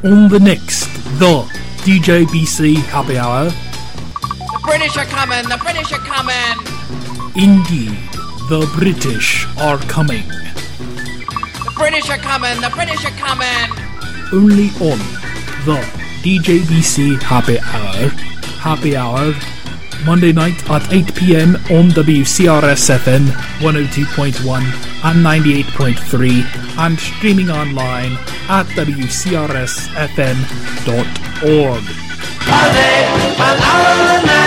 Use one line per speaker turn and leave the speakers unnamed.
On the next, the DJ BC Happy Hour.
The British are coming! The British are coming!
Indeed, the British are coming.
The British are coming! The British are coming!
Only on the DJ BC Happy Hour. Happy Hour, Monday night at 8 p.m. on WCRS FM 102.1 and 98.3 and streaming online at WCRSFM.org.